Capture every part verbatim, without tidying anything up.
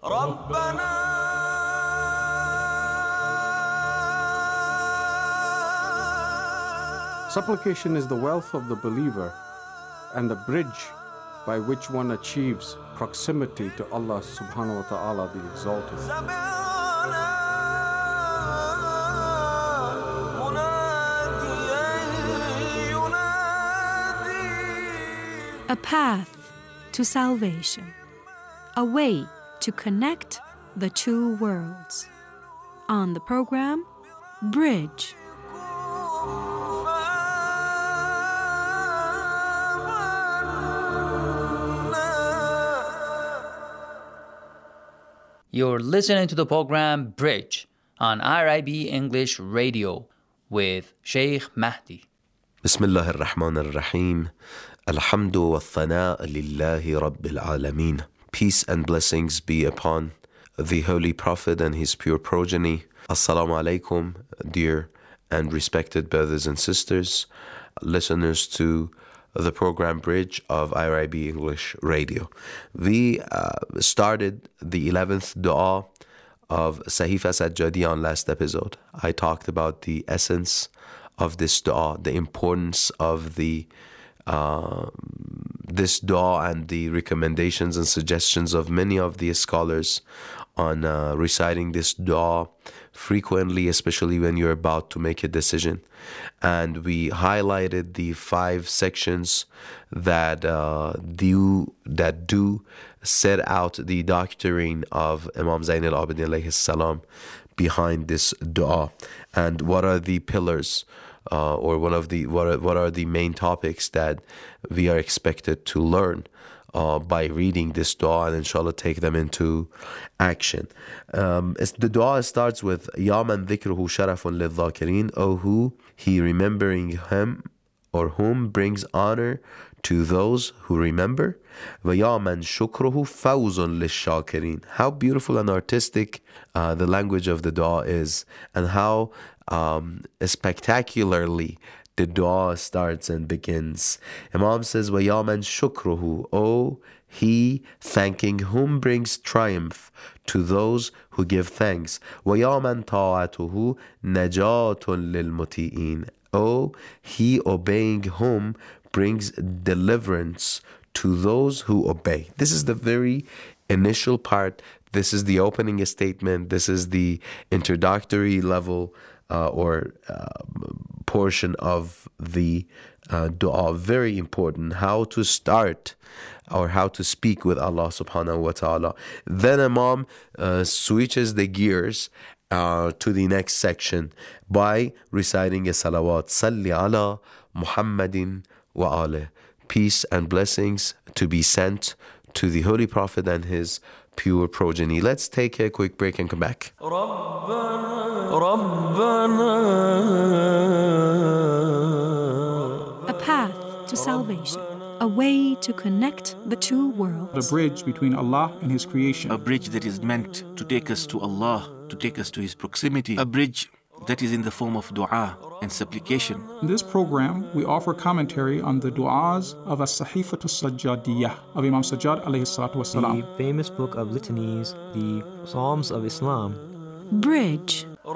Supplication is the wealth of the believer and the bridge by which one achieves proximity to Allah subhanahu wa ta'ala, the Exalted. A path to salvation, a way to connect the two worlds. On the program, Bridge. You're listening to the program Bridge on R I B English Radio with Sheikh Mahdi. Bismillah ar-Rahman ar-Rahim. Alhamdu wa thana lillahi rabbil alameen. Peace and blessings be upon the Holy Prophet and his pure progeny. Assalamu alaikum, dear and respected brothers and sisters, listeners to the program Bridge of R I B English Radio. We uh, started the eleventh dua of Sahifa Sajjadi on last episode. I talked about the essence of this dua, the importance of the uh, this dua and the recommendations and suggestions of many of the scholars on uh, reciting this dua frequently, especially when you're about to make a decision. And we highlighted the five sections that uh, do that do set out the doctrine of Imam Zayn al-Abidin alayhi salam behind this dua, and what are the pillars uh, or one of the what are, what are the main topics that we are expected to learn Uh, by reading this dua and inshallah take them into action. Um, the dua starts with Ya man dhikruhu sharafun lil-dhakirin, O who he remembering him or whom brings honor to those who remember. Wa ya man shukruhu fawzun lish-shakirin. How beautiful and artistic uh, the language of the dua is, and how um, spectacularly the dua starts and begins. Imam says, "Wa ya man shukruhu, O he thanking whom brings triumph to those who give thanks. Wa ya man ta'atuhu najatun lil muti'in, O he obeying whom brings deliverance to those who obey." This is the very initial part. This is the opening statement. This is the introductory level uh, or uh, portion of the uh, dua. Very important, how to start or how to speak with Allah subhanahu wa ta'ala. Then Imam uh, switches the gears uh, to the next section by reciting a salawat. Salli ala Muhammadin wa alih. Peace and blessings to be sent to the Holy Prophet and his pure progeny. Let's take a quick break and come back. A path to salvation, a way to connect the two worlds. The bridge between Allah and His creation. A bridge that is meant to take us to Allah, to take us to His proximity. A bridge that is in the form of dua and supplication. In this program, we offer commentary on the du'as of As-Sahifatu Sajjadiyah of Imam Sajjad alayhi salatu wasalam. The famous book of litanies, the Psalms of Islam. Bridge.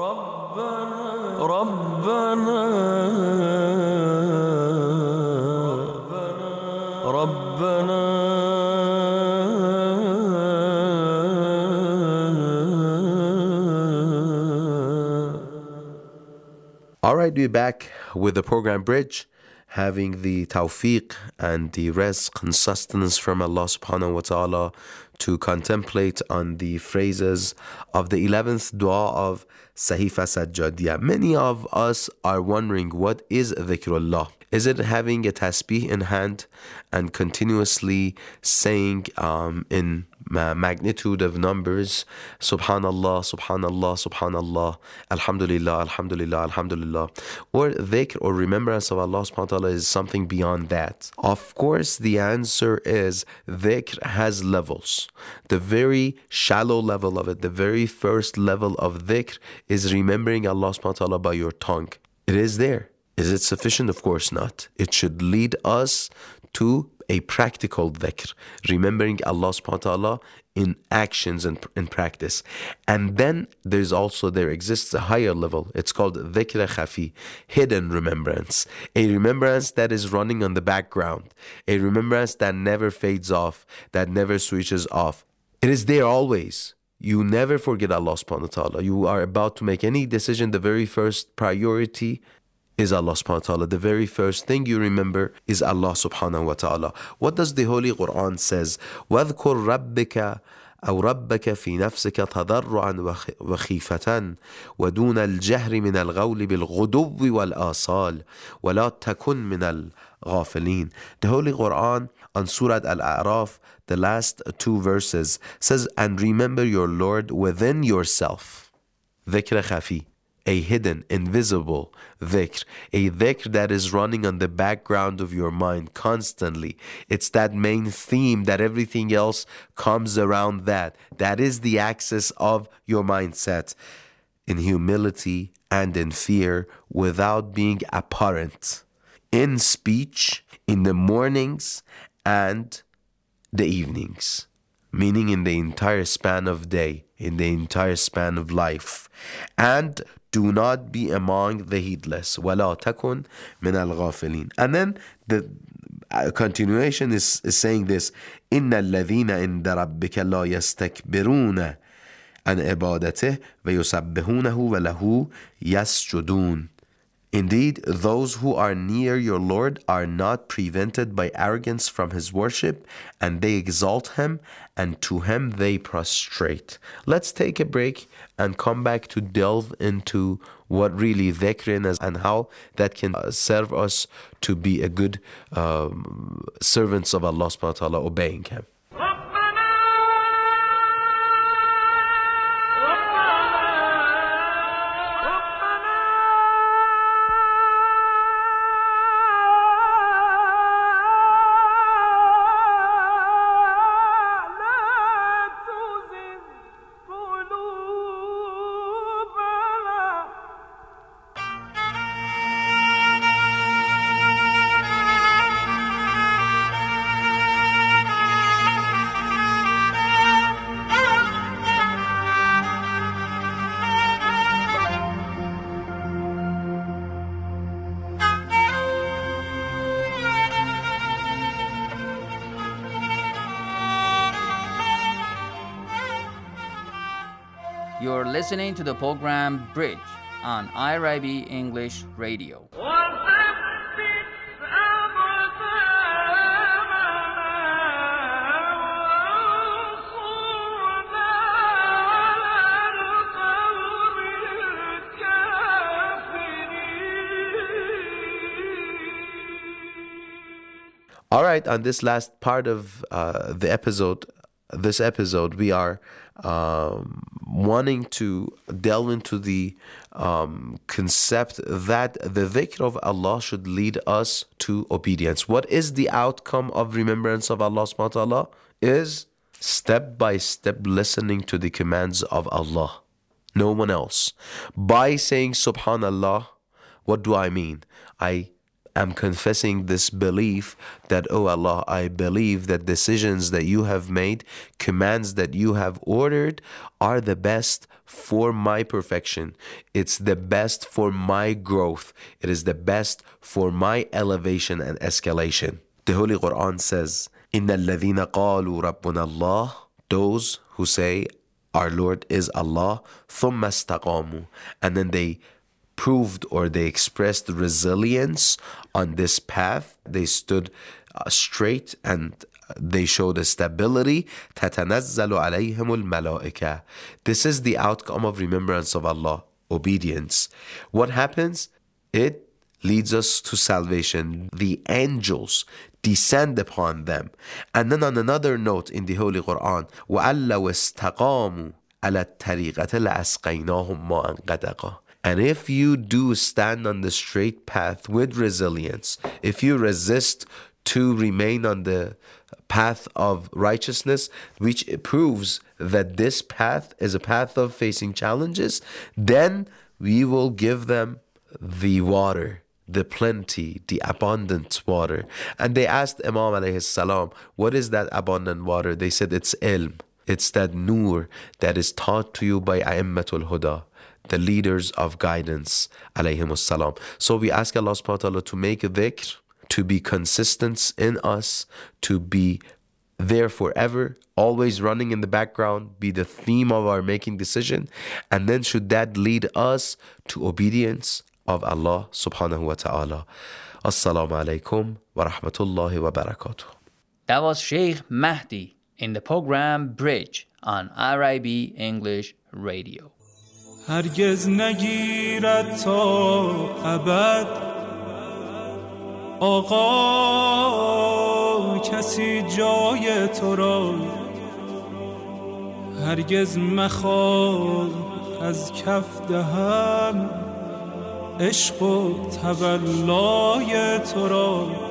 All right, we're back with the program Bridge, having the tawfiq and the rizq and sustenance from Allah subhanahu wa ta'ala to contemplate on the phrases of the eleventh dua of Sahifa Sajjadiyah. Many of us are wondering, what is dhikrullah? Is it having a tasbih in hand and continuously saying um, in magnitude of numbers, Subhanallah, Subhanallah, Subhanallah, Alhamdulillah, Alhamdulillah, Alhamdulillah? Or dhikr or remembrance of Allah subhanahu wa ta'ala is something beyond that? Of course, the answer is dhikr has levels. The very shallow level of it, the very first level of dhikr is remembering Allah subhanahu wa ta'ala by your tongue. It is there. Is it sufficient? Of course not. It should lead us to a practical dhikr, remembering Allah subhanahu wa ta'ala in actions and in practice. And then there's also, there exists a higher level. It's called dhikr khafi, hidden remembrance. A remembrance that is running on the background. A remembrance that never fades off, that never switches off. It is there always. You never forget Allah subhanahu wa ta'ala. You are about to make any decision, the very first priority is Allah subhanahu wa ta'ala. The very first thing you remember is Allah subhanahu wa ta'ala. What does the Holy Quran says? وَاذْكُرْ رَبِّكَ أو ربك في نفسك تضرعا وخيفة ودون الجهر من القول بالغدو والآصال ولا تكن من الغافلين. The Holy Quran on Surah Al-A'raf, the last two verses, says, and remember your Lord within yourself. ذكر خفي, a hidden, invisible dhikr, a dhikr that is running on the background of your mind constantly. It's that main theme that everything else comes around that. That is the axis of your mindset, in humility and in fear, without being apparent, in speech, in the mornings and the evenings, meaning in the entire span of day, in the entire span of life. And do not be among the heedless. وَلَا تَكُنْ مِنَ الْغَافِلِينَ. And then the continuation is, is saying this, إِنَّ الَّذِينَ عِنْدَ رَبِّكَ لَا يَسْتَكْبِرُونَ عَنْ عِبَادَتِهِ وَيُسَبِّحُونَهُ وَلَهُ يَسْجُدُونَ. Indeed, those who are near your Lord are not prevented by arrogance from His worship, and they exalt Him, and to Him they prostrate. Let's take a break and come back to delve into what really dhikr is and how that can serve us to be a good um, servants of Allah subhanahu wa ta'ala, obeying Him. You're listening to the program Bridge on I R I B English Radio. All right, on this last part of uh, the episode, this episode, we are um, wanting to delve into the um, concept that the dhikr of Allah should lead us to obedience. What is the outcome of remembrance of Allah subhanahu wa ta'ala? Is step by step listening to the commands of Allah, no one else. By saying Subhanallah, what do I mean? I I'm confessing this belief that, oh Allah, I believe that decisions that you have made, commands that you have ordered are the best for my perfection. It's the best for my growth. It is the best for my elevation and escalation. The Holy Quran says, إِنَّ الَّذِينَ قَالُوا رَبُّنَا اللَّهِ, those who say, our Lord is Allah, ثُمَّ اسْتَقَامُوا, and then they proved or they expressed resilience on this path. They stood uh, straight and they showed a stability. تَتَنَزَّلُ عَلَيْهِمُ الْمَلَائِكَةِ. This is the outcome of remembrance of Allah, obedience. What happens? It leads us to salvation. The angels descend upon them. And then on another note in the Holy Quran, وَأَلَّوْ اسْتَقَامُوا عَلَى الطَّرِيقَةِ لَأَسْقَيْنَاهُمْ مَاءً غَدَقًا. And if you do stand on the straight path with resilience, if you resist to remain on the path of righteousness, which proves that this path is a path of facing challenges, then we will give them the water, the plenty, the abundant water. And they asked Imam alayhi salam, what is that abundant water? They said it's ilm. It's that nur that is taught to you by A'immatul Huda, the leaders of guidance, alayhimus salam. So we ask Allah subhanahu wa ta'ala to make a dhikr, to be consistent in us, to be there forever, always running in the background, be the theme of our making decision. And then should that lead us to obedience of Allah subhanahu wa ta'ala. Assalamu alaikum wa rahmatullahi wa barakatuh. That was Sheikh Mahdi in the program Bridge on R I B English Radio. هرگز نگیرد تا ابد آقا کسی جای تو را هرگز مخواه از کف دهم عشق و تولای تو را